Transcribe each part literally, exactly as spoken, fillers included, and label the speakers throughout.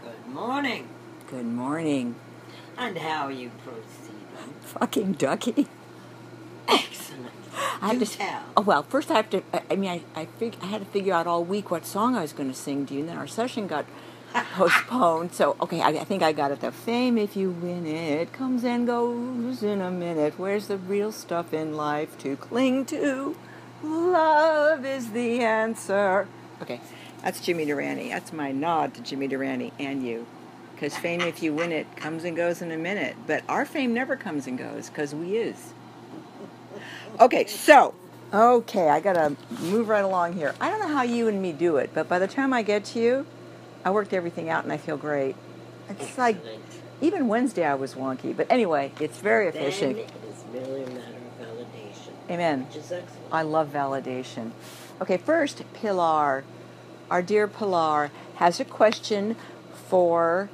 Speaker 1: Good morning.
Speaker 2: Good morning.
Speaker 1: And how are you proceeding?
Speaker 2: Fucking ducky.
Speaker 1: Excellent.
Speaker 2: I
Speaker 1: You
Speaker 2: have to,
Speaker 1: tell.
Speaker 2: Oh, well, first I have to, I, I mean, I I, fig, I had to figure out all week what song I was going to sing to you, and then our session got postponed. So, okay, I, I think I got it. The fame, if you win it, comes and goes in a minute. Where's the real stuff in life to cling to? Love is the answer. Okay, that's Jimmy Durante. That's my nod to Jimmy Durante and you. Because fame, if you win it, comes and goes in a minute. But our fame never comes and goes, because we is. Okay, so, okay, I got to move right along here. I don't know how you and me do it, but by the time I get to you, I worked everything out and I feel great. It's
Speaker 1: Excellent.
Speaker 2: like, even Wednesday I was wonky. But anyway, it's very efficient.
Speaker 1: Then it's merely a matter of validation.
Speaker 2: Amen.
Speaker 1: Which is excellent.
Speaker 2: I love validation. Okay, first, Pilar. Our dear Pilar has a question for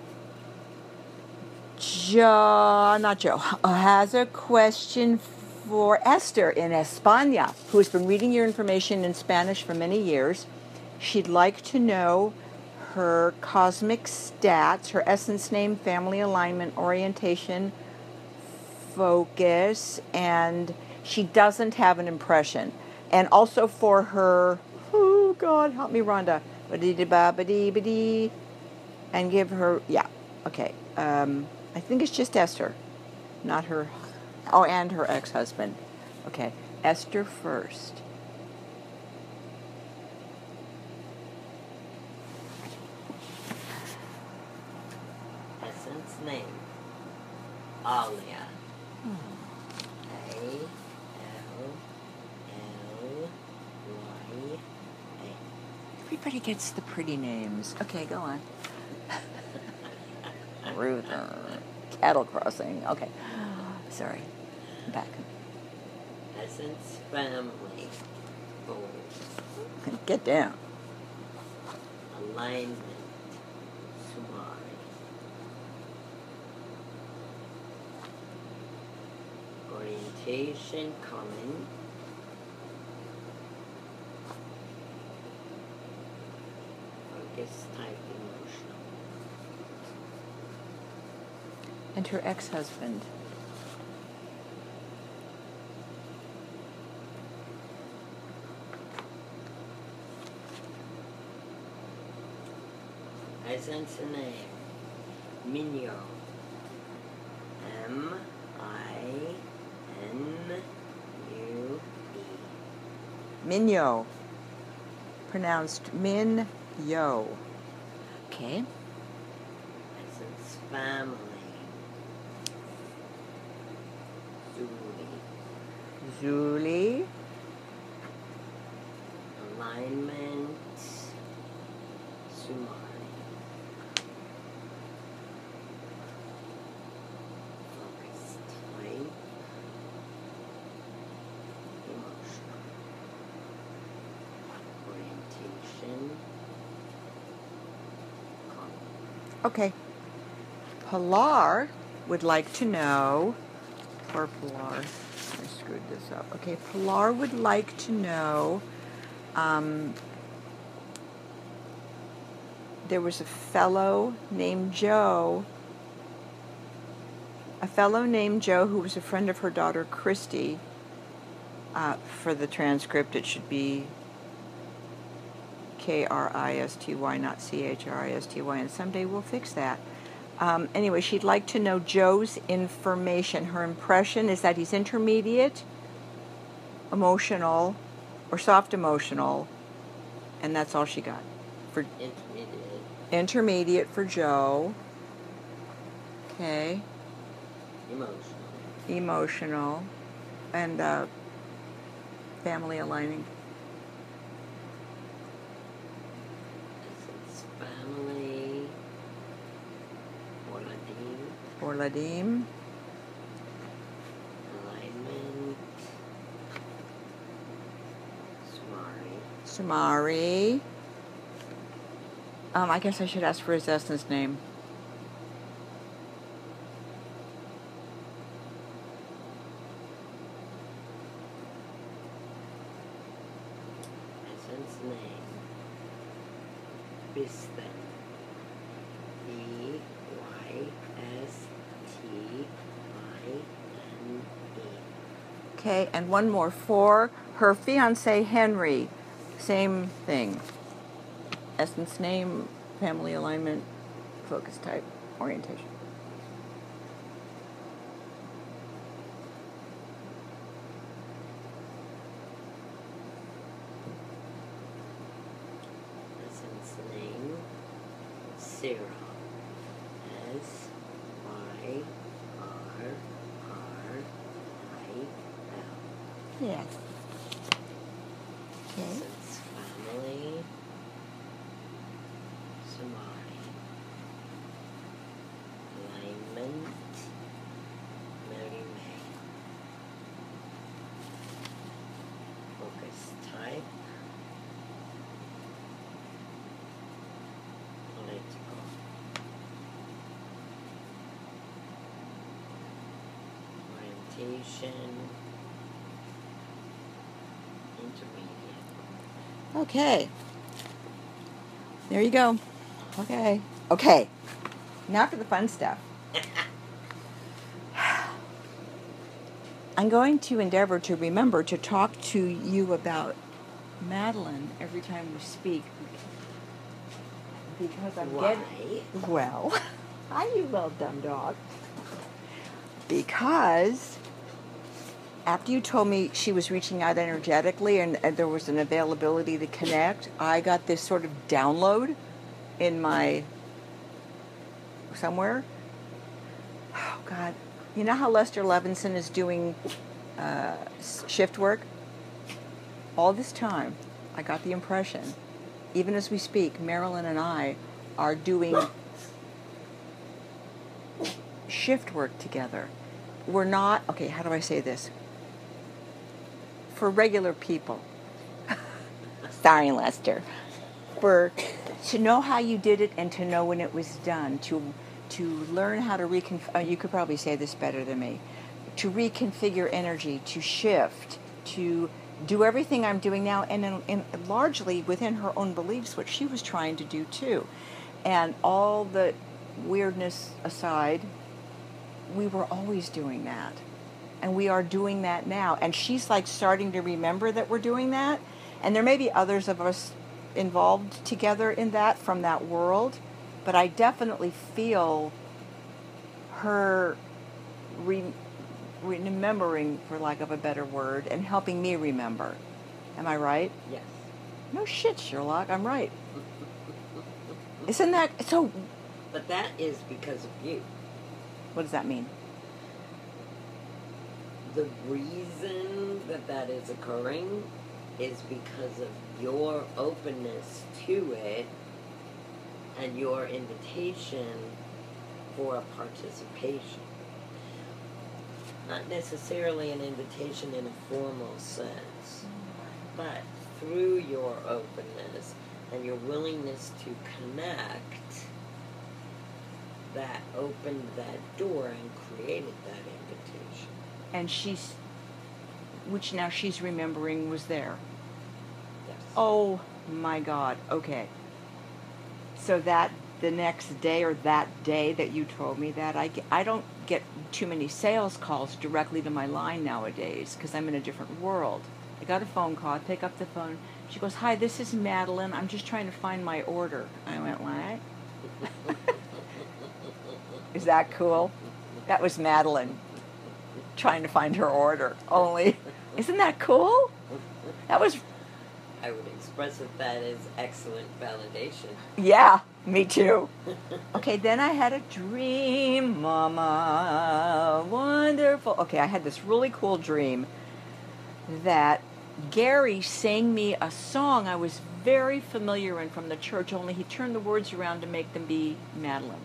Speaker 2: Joe, not Joe, has a question for Esther in España, who has been reading your information in Spanish for many years. She'd like to know her cosmic stats, her essence name, family alignment, orientation, focus, and she doesn't have an impression. And also for her, oh God, help me, Rhonda, ba-dee-da-ba-ba-dee-ba-dee, and give her, yeah, okay, um, I think it's just Esther, not her, oh, and her ex-husband. Okay, Esther first.
Speaker 1: Essence name. Alia. A L L Y A.
Speaker 2: Everybody gets the pretty names. Okay, go on. Ruth, uh, cattle crossing. Okay, sorry, I'm back.
Speaker 1: Essence family. Goals.
Speaker 2: Get down.
Speaker 1: Alignment. Sumari. Orientation common. Focus type emotional.
Speaker 2: And her ex-husband.
Speaker 1: Essence name. Minyo. M I N U E.
Speaker 2: Minyo. Pronounced Min-yo. Okay.
Speaker 1: Essence family. Zuli.
Speaker 2: Zuli.
Speaker 1: Alignment. Sumari. Focus type. Emotional. Orientation. Common.
Speaker 2: Okay. Pilar would like to know, poor Pilar, I screwed this up. Okay, Pilar would like to know, um, there was a fellow named Joe, a fellow named Joe who was a friend of her daughter Christy. Uh, for the transcript, it should be K R I S T Y, not C H R I S T Y, and someday we'll fix that. Um, anyway, she'd like to know Joe's information. Her impression is that he's intermediate, emotional, or soft emotional, and that's all she got. For
Speaker 1: Intermediate.
Speaker 2: intermediate for Joe. Okay.
Speaker 1: Emotional.
Speaker 2: Emotional. And uh, family aligning.
Speaker 1: Essence family. Oladim.
Speaker 2: Or Ladim.
Speaker 1: Alignment. Sumari.
Speaker 2: Sumari. Um, I guess I should ask for his essence name.
Speaker 1: Essence name. Bistan. E Y S T I N E.
Speaker 2: Okay, and one more. For her fiance, Henry. Same thing. Essence, name, family alignment, focus type, orientation.
Speaker 1: Essence name, Sarah. S Y R R I L.
Speaker 2: Yes. Okay.
Speaker 1: Essence family, Samari. Alignment, Mary May. Focus type, political. Orientation, intermediate.
Speaker 2: Okay. There you go. Okay. Okay. Now for the fun stuff. I'm going to endeavor to remember to talk to you about Madeline every time we speak. Because I'm
Speaker 1: Why?
Speaker 2: getting... Well, hi, you little dumb dog. Because after you told me she was reaching out energetically and, and there was an availability to connect, I got this sort of download in my... somewhere. Oh, God. You know how Lester Levinson is doing uh, shift work? All this time, I got the impression, even as we speak, Marilyn and I are doing shift work together. We're not, okay, how do I say this? For regular people. Sorry, Lester. For, to know how you did it and to know when it was done, to to learn how to reconfigure, oh, you could probably say this better than me, to reconfigure energy, to shift, to do everything I'm doing now, and, in, in, largely within her own beliefs, what she was trying to do too. And all the weirdness aside, we were always doing that. And we are doing that now. And she's like starting to remember that we're doing that. And there may be others of us involved together in that from that world. But I definitely feel her re- remembering, for lack of a better word, and helping me remember. Am I right?
Speaker 1: Yes.
Speaker 2: No shit, Sherlock. I'm right. Isn't that so?
Speaker 1: But that is because of you.
Speaker 2: What does that mean?
Speaker 1: The reason that that is occurring is because of your openness to it and your invitation for a participation. Not necessarily an invitation in a formal sense, but through your openness and your willingness to connect, that opened that door and created that invitation.
Speaker 2: And she's, which now she's remembering was there.
Speaker 1: Yes.
Speaker 2: Oh my God. Okay. So that the next day or that day that you told me that, I, get, I don't get too many sales calls directly to my line nowadays because I'm in a different world. I got a phone call. I pick up the phone. She goes, "Hi, this is Madeline. I'm just trying to find my order." I went, "What?" Is that cool? That was Madeline trying to find her order. Only, isn't that cool? That was...
Speaker 1: I would express it that as excellent validation.
Speaker 2: Yeah, me too. Okay, then I had a dream, Mama. Wonderful. Okay, I had this really cool dream that Gary sang me a song I was very familiar in from the church, only he turned the words around to make them be Madeline.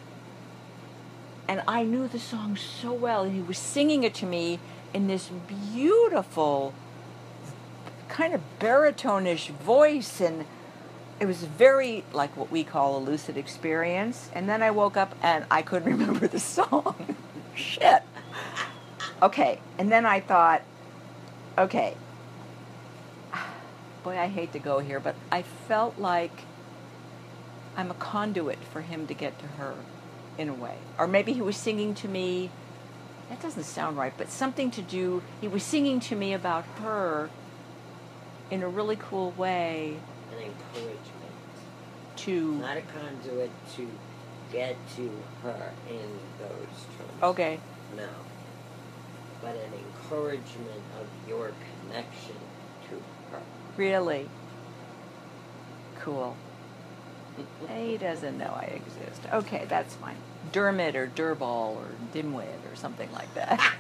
Speaker 2: And I knew the song so well, and he was singing it to me in this beautiful kind of baritone-ish voice, and it was very like what we call a lucid experience. And then I woke up and I couldn't remember the song. Shit. Okay, and then I thought, okay, boy, I hate to go here, but I felt like I'm a conduit for him to get to her, in a way. Or maybe he was singing to me, that doesn't sound right, but something to do, he was singing to me about her in a really cool way.
Speaker 1: An encouragement.
Speaker 2: To...
Speaker 1: Not a conduit to get to her in those terms.
Speaker 2: Okay.
Speaker 1: No. But an encouragement of your connection to her.
Speaker 2: Really? Cool. He doesn't know I exist. Okay, that's fine. Dermot or Durball or Dimwit or something like that.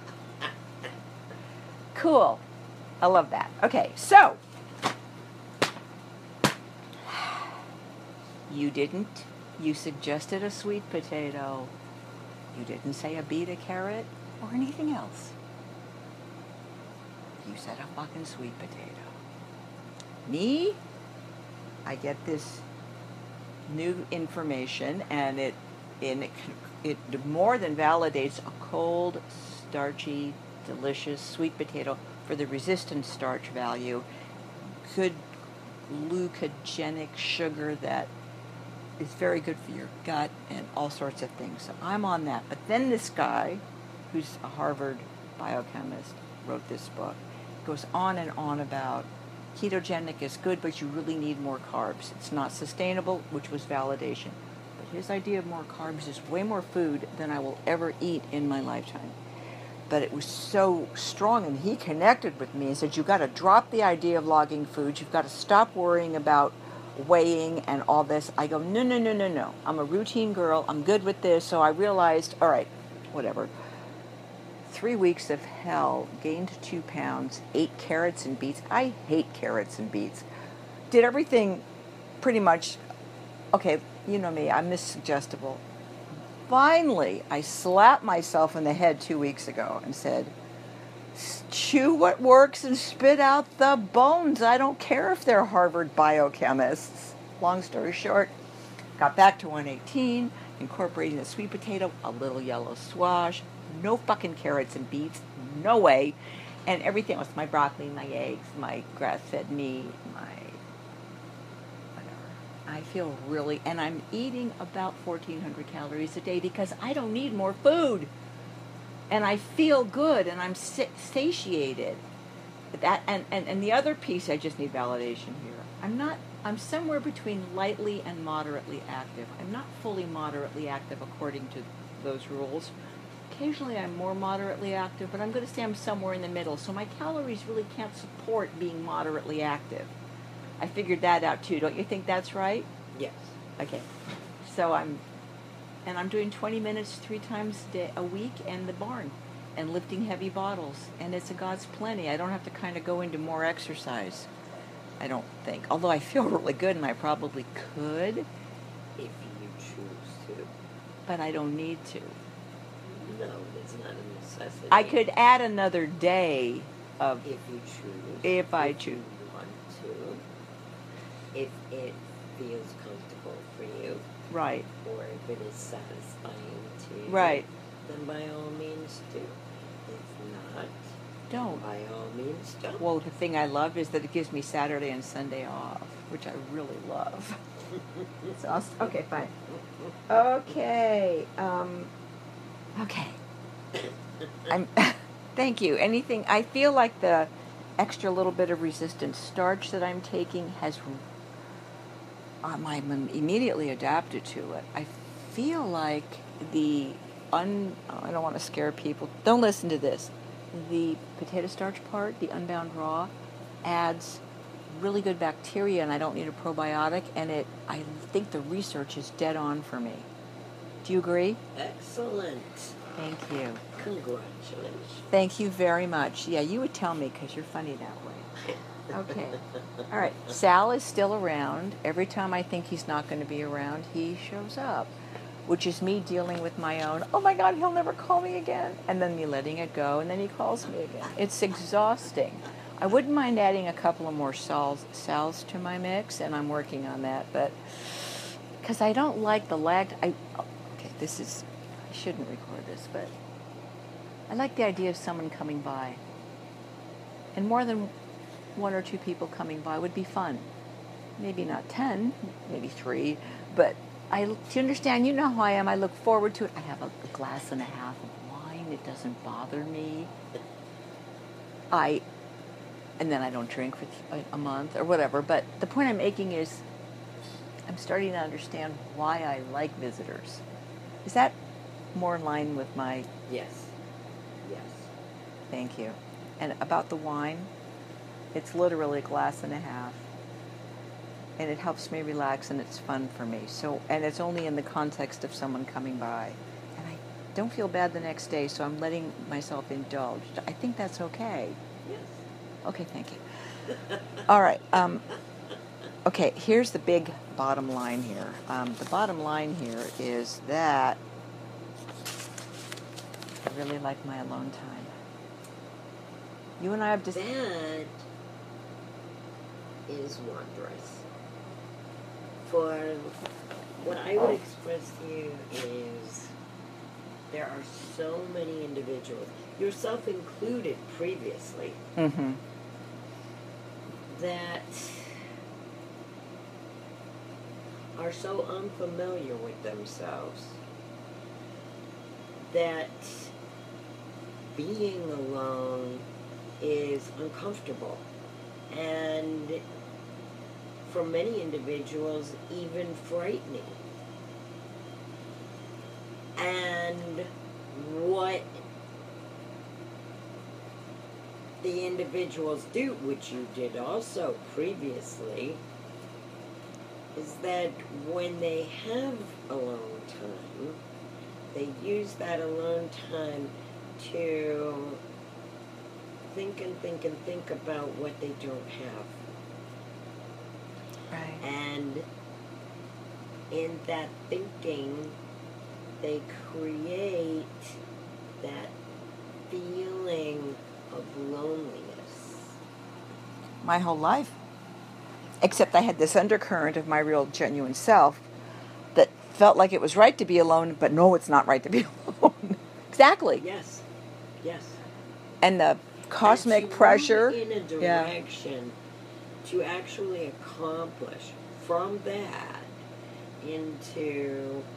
Speaker 2: Cool. I love that. Okay, so. You didn't. You suggested a sweet potato. You didn't say a beet, a carrot, or anything else. You said a fucking sweet potato. Me? I get this new information, and it, in it, it more than validates a cold, starchy, delicious sweet potato for the resistant starch value. Good glucogenic sugar that is very good for your gut and all sorts of things. So I'm on that. But then this guy, who's a Harvard biochemist, wrote this book, goes on and on about ketogenic is good, but you really need more carbs. It's not sustainable, which was validation. But his idea of more carbs is way more food than I will ever eat in my lifetime. But it was so strong, and he connected with me and said, you've got to drop the idea of logging foods. You've got to stop worrying about weighing and all this. I go, no, no, no, no, no. I'm a routine girl. I'm good with this. So I realized, all right, whatever. Three weeks of hell, gained two pounds, ate carrots and beets. I hate carrots and beets. Did everything pretty much, okay, you know me, I'm missuggestible. Finally, I slapped myself in the head two weeks ago and said, chew what works and spit out the bones. I don't care if they're Harvard biochemists. Long story short, got back to one eighteen, incorporating the sweet potato, a little yellow squash, no fucking carrots and beets, no way, and everything else, my broccoli, my eggs, my grass-fed meat, my whatever. I feel really, and I'm eating about fourteen hundred calories a day because I don't need more food. And I feel good, and I'm satiated. That and, and, and the other piece, I just need validation here. I'm not. I'm somewhere between lightly and moderately active. I'm not fully moderately active according to those rules. Occasionally, I'm more moderately active, but I'm going to say I'm somewhere in the middle. So my calories really can't support being moderately active. I figured that out too. Don't you think that's right?
Speaker 1: Yes.
Speaker 2: Okay. So I'm. And I'm doing twenty minutes three times a, day, a week in the barn and lifting heavy bottles. And it's a God's plenty. I don't have to kind of go into more exercise, I don't think. Although I feel really good, and I probably could.
Speaker 1: If you choose to.
Speaker 2: But I don't need to.
Speaker 1: No, it's not a necessity.
Speaker 2: I could add another day of...
Speaker 1: If you choose.
Speaker 2: If I
Speaker 1: if
Speaker 2: choose.
Speaker 1: you want to. If it feels comfortable for you.
Speaker 2: Right.
Speaker 1: Or if it is satisfying to you.
Speaker 2: Right.
Speaker 1: Then by all means do. If not,
Speaker 2: don't.
Speaker 1: By all means don't.
Speaker 2: Well, the thing I love is that it gives me Saturday and Sunday off, which I really love. So I'll, okay, fine. Okay. Um, okay. I'm. Thank you. Anything? I feel like the extra little bit of resistant starch that I'm taking has. Um, I'm immediately adapted to it. I feel like the un. Oh, I don't want to scare people. Don't listen to this. The potato starch part, the unbound raw, adds really good bacteria, and I don't need a probiotic. And it, I think the research is dead on for me. Do you agree?
Speaker 1: Excellent.
Speaker 2: Thank you.
Speaker 1: Congratulations.
Speaker 2: Thank you very much. Yeah, you would tell me because you're funny that way. Okay. All right. Sal is still around. Every time I think he's not going to be around, he shows up, which is me dealing with my own, oh my God, he'll never call me again, and then me letting it go, and then he calls me again. It's exhausting. I wouldn't mind adding a couple of more Sals, Sals to my mix, and I'm working on that, but because I don't like the lag. I, okay, this is, I shouldn't record this, but I like the idea of someone coming by. And more than one or two people coming by would be fun. maybe not ten, maybe three, but I, do you understand? You know how I am. I look forward to it. I have a, a glass and a half of wine. It doesn't bother me. I, and then I don't drink for a, a month or whatever. But the point I'm making is I'm starting to understand why I like visitors. Is that more in line with my...
Speaker 1: Yes. Yes.
Speaker 2: Thank you. And about the wine, it's literally a glass and a half. And it helps me relax, and it's fun for me. So, and it's only in the context of someone coming by. And I don't feel bad the next day, so I'm letting myself indulge. I think that's okay.
Speaker 1: Yes.
Speaker 2: Okay, thank you. All right. Um, okay, here's the big bottom line here. Um, the bottom line here is that I really like my alone time. You and I have just...
Speaker 1: That is wondrous. For what I would express to you is there are so many individuals, yourself included previously,
Speaker 2: Mm-hmm.
Speaker 1: that are so unfamiliar with themselves that being alone is uncomfortable, and for many individuals even frightening. And what the individuals do, which you did also previously, is that when they have alone time, they use that alone time to think and think and think about what they don't have.
Speaker 2: Right.
Speaker 1: And in that thinking, they create that feeling of loneliness.
Speaker 2: My whole life. Except I had this undercurrent of my real genuine self that felt like it was right to be alone, but no, it's not right to be alone. Exactly.
Speaker 1: Yes. Yes.
Speaker 2: And the cosmic
Speaker 1: and to
Speaker 2: pressure.
Speaker 1: Move in a direction yeah. to actually accomplish from that into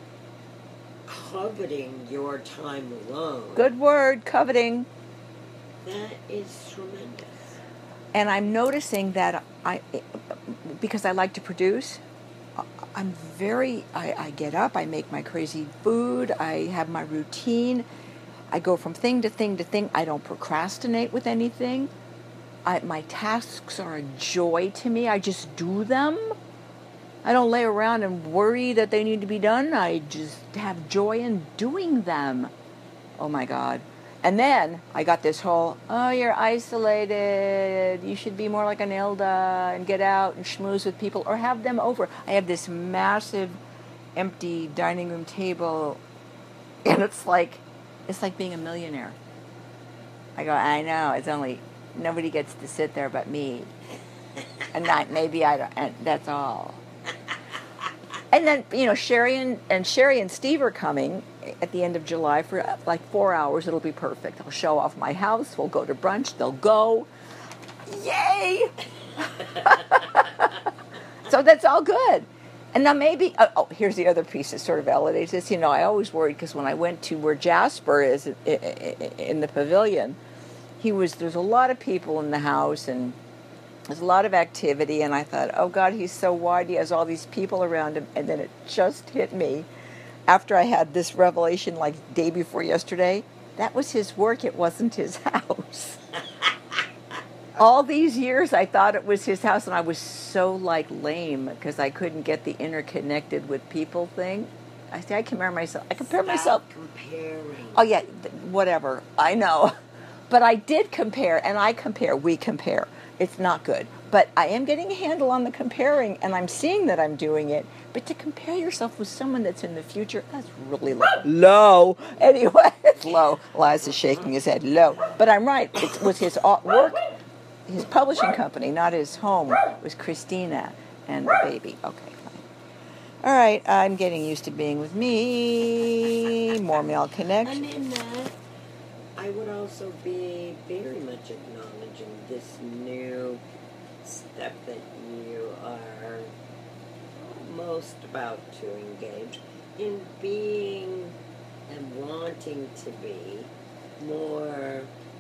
Speaker 1: coveting your time alone.
Speaker 2: Good word, coveting.
Speaker 1: That is tremendous.
Speaker 2: And I'm noticing that I, because I like to produce, I'm very, I, I get up, I make my crazy food, I have my routine, I go from thing to thing to thing. I don't procrastinate with anything. I, my tasks are a joy to me. I just do them. I don't lay around and worry that they need to be done. I just have joy in doing them. Oh my God. And then I got this whole, oh, you're isolated. You should be more like an Ilda and get out and schmooze with people or have them over. I have this massive empty dining room table, and it's like, it's like being a millionaire. I go, I know, it's only, nobody gets to sit there but me. And not, maybe I don't, and that's all. And then, you know, Sherry and, and Sherry and Steve are coming at the end of July for like four hours. It'll be perfect. I'll show off my house. We'll go to brunch. They'll go. Yay! So that's all good. And now maybe, oh, oh, here's the other piece that sort of elevates this. You know, I always worried because when I went to where Jasper is in the pavilion, he was, there's a lot of people in the house and there's a lot of activity, and I thought, oh God, he's so wide, he has all these people around him, and then it just hit me after I had this revelation like day before yesterday. That was his work, it wasn't his house. All these years I thought it was his house, and I was so like lame because I couldn't get the interconnected with people thing. I say I compare myself. I compare
Speaker 1: Stop
Speaker 2: myself.
Speaker 1: comparing.
Speaker 2: Oh yeah, th- whatever. I know, but I did compare, and I compare. We compare. It's not good. But I am getting a handle on the comparing, and I'm seeing that I'm doing it. But to compare yourself with someone that's in the future, that's really low. Low. Anyway, it's low. Liza's shaking his head. Low. But I'm right. It was his work, his publishing company, not his home. It was Christina and the baby. Okay, fine. All right, I'm getting used to being with me. More male connection.
Speaker 1: And in that, I would also be very much acknowledging this new step that you are most about to engage in being and wanting to be more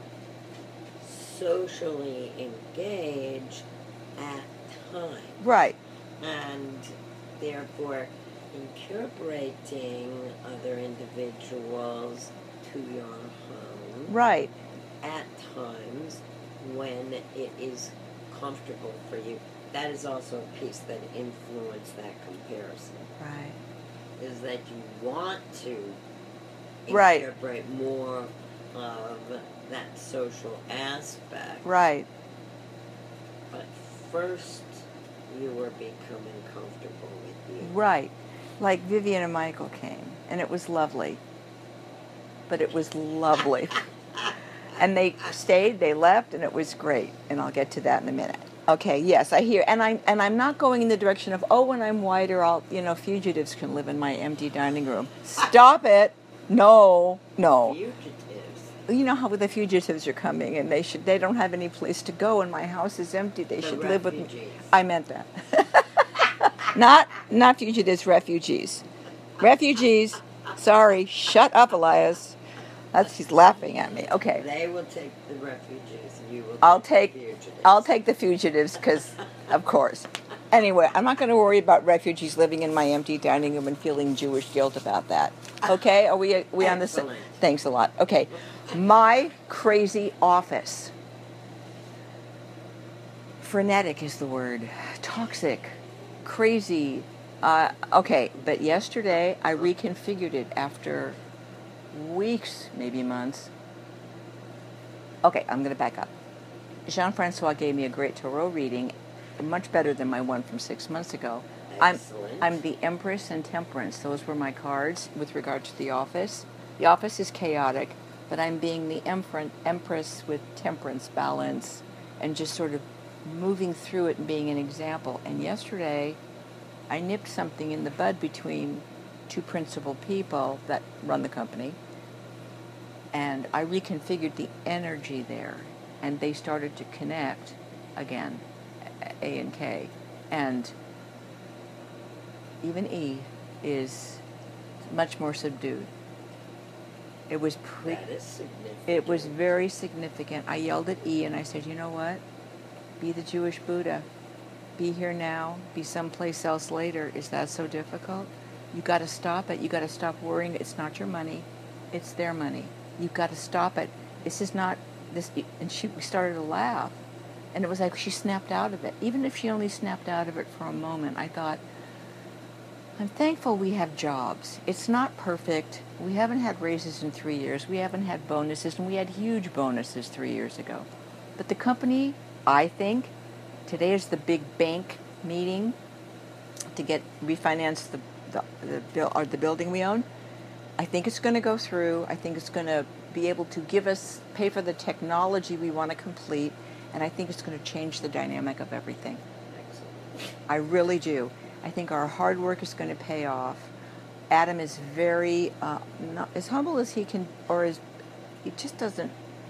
Speaker 1: socially engaged at times.
Speaker 2: Right.
Speaker 1: And therefore incorporating other individuals to your home
Speaker 2: Right.
Speaker 1: at times when it is comfortable for you. That is also a piece that influenced that comparison.
Speaker 2: Right.
Speaker 1: Is that you want to
Speaker 2: Right.
Speaker 1: incorporate more of that social aspect.
Speaker 2: Right.
Speaker 1: But first, you were becoming comfortable with you.
Speaker 2: Right. Like Vivian and Michael came, and it was lovely. But it was lovely. And they stayed, they left, and it was great. And I'll get to that in a minute. Okay, yes, I hear. And I'm and I'm not going in the direction of, oh, when I'm whiter, I'll, you know, fugitives can live in my empty dining room. Stop it. No, no.
Speaker 1: Fugitives.
Speaker 2: You know how the fugitives are coming, and they should they don't have any place to go, and my house is empty. They
Speaker 1: The
Speaker 2: should live with me.
Speaker 1: refugees.
Speaker 2: I meant that. not not fugitives, refugees. Refugees. Sorry. Shut up, Elias. That's he's laughing at me. Okay.
Speaker 1: They will take the refugees. You will
Speaker 2: I'll
Speaker 1: take
Speaker 2: take
Speaker 1: the fugitives.
Speaker 2: I'll take the fugitives because, of course. Anyway, I'm not going to worry about refugees living in my empty dining room and feeling Jewish guilt about that. Okay? Are we are we on the same?
Speaker 1: Excellent.
Speaker 2: Thanks a lot. Okay. My crazy office. Frenetic is the word. Toxic. Crazy. Uh, okay, but yesterday I reconfigured it after weeks, maybe months. Okay, I'm going to back up. Jean-Francois gave me a great tarot reading, much better than my one from six months ago. I'm,
Speaker 1: Excellent.
Speaker 2: I'm the Empress and Temperance. Those were my cards with regard to the office. The office is chaotic, but I'm being the Emperor, Empress with temperance, balance, and just sort of moving through it and being an example. And yesterday, I nipped something in the bud between two principal people that run the company, and I reconfigured the energy there, and they started to connect again, A and K, and even E is much more subdued. It was pre-
Speaker 1: That is significant.
Speaker 2: it was very significant. I yelled at E and I said, you know what? Be the Jewish Buddha. Be here now. Be someplace else later. Is that so difficult? You got to stop it. You got to stop worrying. It's not your money. It's their money. You've got to stop it. This is not this. And she started to laugh, and it was like she snapped out of it. Even if she only snapped out of it for a moment, I thought, I'm thankful we have jobs. It's not perfect. We haven't had raises in three years. We haven't had bonuses, and we had huge bonuses three years ago. But the company, I think, today is the big bank meeting to get refinance the the the, buil- or the building we own. I think it's going to go through. I think it's going to be able to give us pay for the technology we want to complete, and I think it's going to change the dynamic of everything.
Speaker 1: Excellent.
Speaker 2: I really do. I think our hard work is going to pay off. Adam is very uh, not as humble as he can, or as he just doesn't.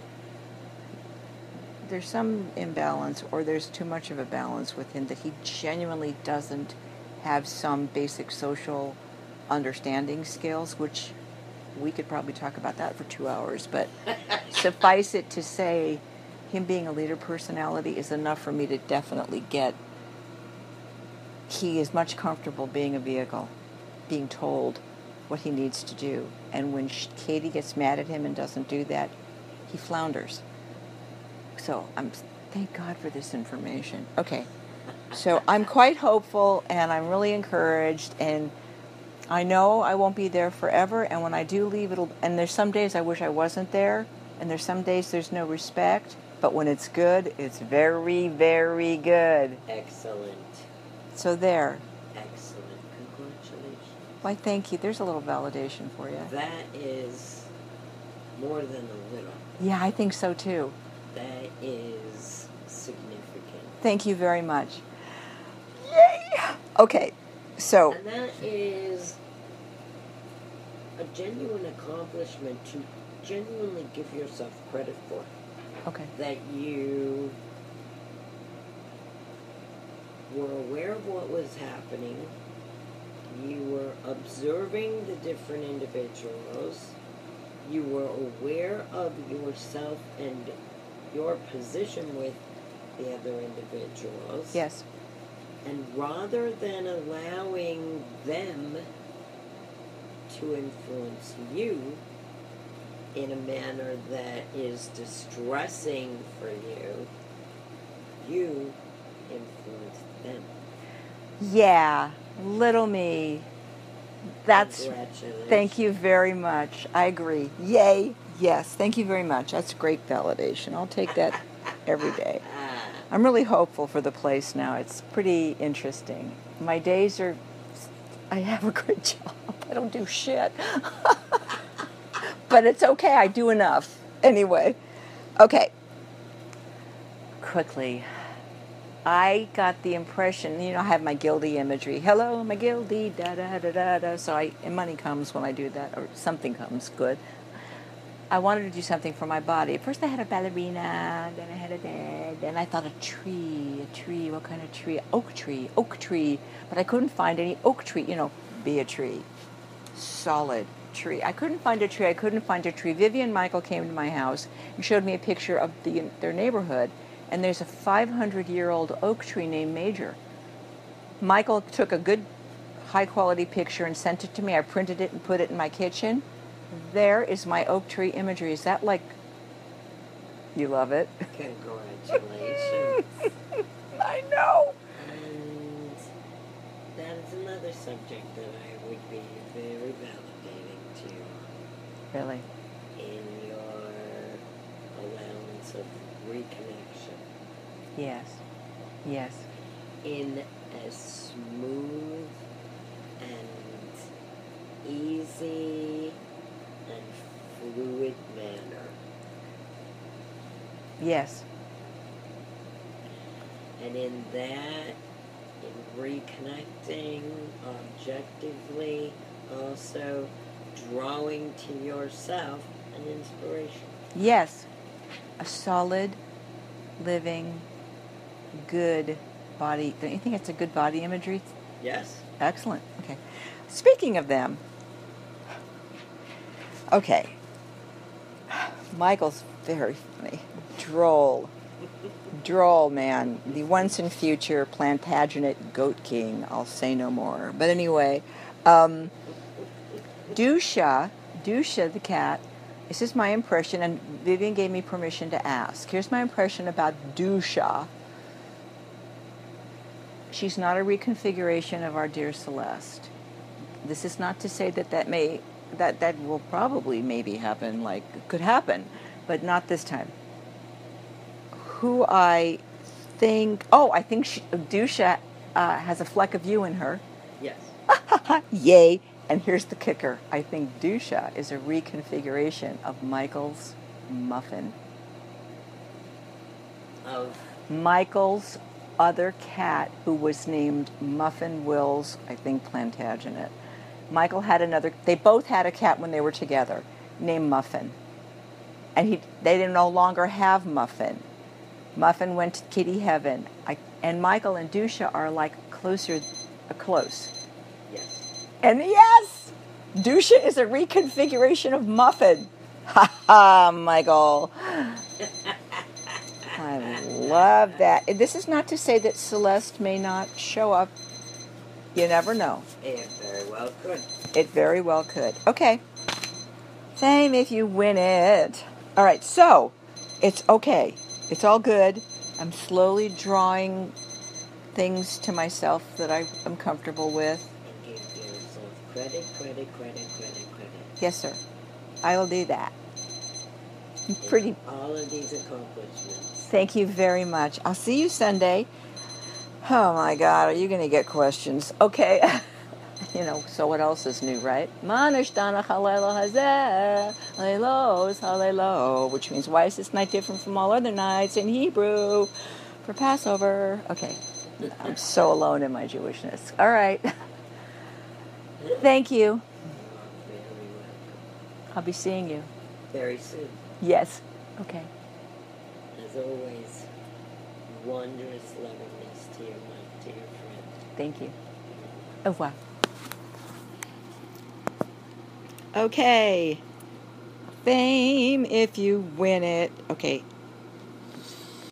Speaker 2: There's some imbalance, or there's too much of a balance with him that he genuinely doesn't have some basic social understanding skills, which we could probably talk about that for two hours. But suffice it to say, him being a leader personality is enough for me to definitely get. He is much comfortable being a vehicle, being told what he needs to do. And when Katie gets mad at him and doesn't do that, he flounders. So I'm thank God for this information. Okay. So I'm quite hopeful, and I'm really encouraged, and I know I won't be there forever, and when I do leave, it'll, and there's some days I wish I wasn't there, and there's some days there's no respect, but when it's good, it's very, very good.
Speaker 1: Excellent.
Speaker 2: So there.
Speaker 1: Excellent. Congratulations.
Speaker 2: Why, thank you. There's a little validation for you.
Speaker 1: That is more than a little.
Speaker 2: Yeah, I think so too.
Speaker 1: That is significant.
Speaker 2: Thank you very much. Yay! Okay, so.
Speaker 1: And that is a genuine accomplishment to genuinely give yourself credit for.
Speaker 2: Okay.
Speaker 1: That you were aware of what was happening, You were observing the different individuals. You were aware of yourself and your position with the other individuals.
Speaker 2: Yes.
Speaker 1: And rather than allowing them to influence you in a manner that is distressing for you, you influence them.
Speaker 2: Yeah, little me. That's.
Speaker 1: Congratulations.
Speaker 2: Thank you very much. I agree. Yay. Yes. Thank you very much. That's great validation. I'll take that every day. I'm really hopeful for the place now. It's pretty interesting. My days are. I have a good job. I don't do shit. But it's okay. I do enough. Anyway. Okay. Quickly. I got the impression, you know, I have my guilty imagery. Hello, my guilty, da da da da da. So I, and money comes when I do that, or something comes good. I wanted to do something for my body. At first I had a ballerina, then I had a dad, then I thought a tree, a tree, what kind of tree? Oak tree, oak tree. But I couldn't find any oak tree, you know, be a tree. Solid tree. I couldn't find a tree, I couldn't find a tree. Vivian Michael came to my house and showed me a picture of the, their neighborhood. And there's a five hundred year old oak tree named Major. Michael took a good high-quality picture and sent it to me. I printed it and put it in my kitchen. There is my oak tree imagery. Is that like, you love it?
Speaker 1: Congratulations.
Speaker 2: I know.
Speaker 1: And that is another subject that I would be very validating to you.
Speaker 2: Really?
Speaker 1: In your allowance of reconnection.
Speaker 2: Yes. Yes.
Speaker 1: In a smooth and easy and fluid manner.
Speaker 2: Yes.
Speaker 1: And in that, in reconnecting objectively, also drawing to yourself an inspiration.
Speaker 2: Yes. A solid, living, good body. Don't you think it's a good body imagery?
Speaker 1: Yes.
Speaker 2: Excellent. Okay. Speaking of them, okay. Michael's very funny. Droll. Droll, man. The once and future Plantagenet Goat King. I'll say no more. But anyway, um, Dusha, Dusha the cat, this is my impression, and Vivian gave me permission to ask. Here's my impression about Dusha. She's not a reconfiguration of our dear Celeste. This is not to say that that may, that that will probably maybe happen, like, could happen, but not this time. Who I think, oh, I think she, Dusha uh, has a fleck of you in her.
Speaker 1: Yes.
Speaker 2: Yay. And here's the kicker. I think Dusha is a reconfiguration of Michael's muffin.
Speaker 1: Of?
Speaker 2: Michael's other cat, who was named Muffin Wills, I think Plantagenet. Michael had another, they both had a cat when they were together, named Muffin. And he, they didn't no longer have Muffin. Muffin went to kitty heaven. I, and Michael and Dusha are like closer, uh, close.
Speaker 1: Yes.
Speaker 2: And yes, Dusha is a reconfiguration of Muffin. Ha ha, Michael. I love that. This is not to say that Celeste may not show up. You never know.
Speaker 1: It very well could.
Speaker 2: It very well could. Okay. Fame if you win it. All right, so it's okay. It's all good. I'm slowly drawing things to myself that I am comfortable with.
Speaker 1: And give yourself credit, credit, credit, credit, credit.
Speaker 2: Yes, sir. I will do that. I'm
Speaker 1: In
Speaker 2: pretty.
Speaker 1: all of these accomplishments.
Speaker 2: Thank you very much. I'll see you Sunday. Oh my God, are you going to get questions? Okay. You know, so what else is new, right? Which means, why is this night different from all other nights in Hebrew for Passover? Okay. I'm so alone in my Jewishness. All right. Thank you.
Speaker 1: Very welcome.
Speaker 2: I'll be seeing you.
Speaker 1: Very soon.
Speaker 2: Yes. Okay.
Speaker 1: As always, wondrous lovingness to your, my dear friend.
Speaker 2: Thank you. Au revoir. Okay. Fame if you win it. Okay,